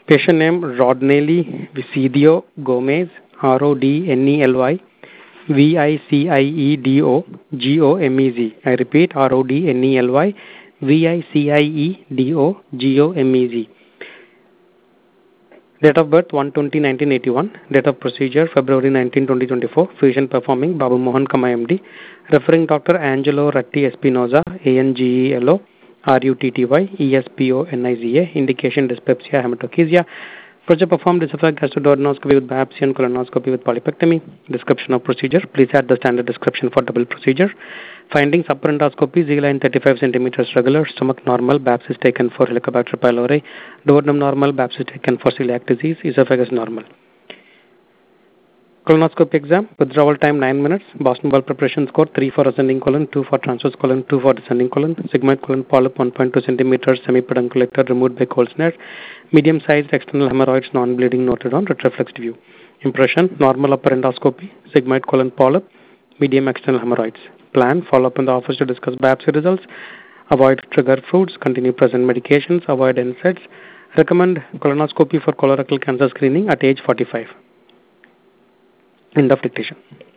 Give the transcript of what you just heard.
Patient name Rodney Visidio Gomez, Rodney Viciedo Gomez. I repeat, Rodney Viciedo Gomez. Date of birth 1/20/1981. Date of procedure February 19, 2024. Fusion performing Babu Mohan Kama MD. Referring Dr. Angelo Ratti Espinoza, ANGELO RUTTY ESPONIZA. Indication dyspepsia hematochezia. Procedure performed esophageal gastroduodenoscopy with biopsy and colonoscopy with polypectomy. Description of procedure. Please add the standard description for double procedure. Findings: upper endoscopy, Z-line 35 centimeters regular, stomach normal, BAPS is taken for Helicobacter pylori, duodenum normal, BAPS is taken for celiac disease, esophagus normal. Colonoscopy exam, withdrawal time 9 minutes, Boston Wall preparation score 3 for ascending colon, 2 for transverse colon, 2 for descending colon, sigmoid colon polyp 1.2 centimeters, semipedunculated, removed by cold snare, medium sized external hemorrhoids, non-bleeding, noted on retroflexed view. Impression: normal upper endoscopy, sigmoid colon polyp, medium external hemorrhoids. Plan: follow up in the office to discuss biopsy results, avoid trigger foods, continue present medications, avoid NSAIDs, recommend colonoscopy for colorectal cancer screening at age 45. End of dictation.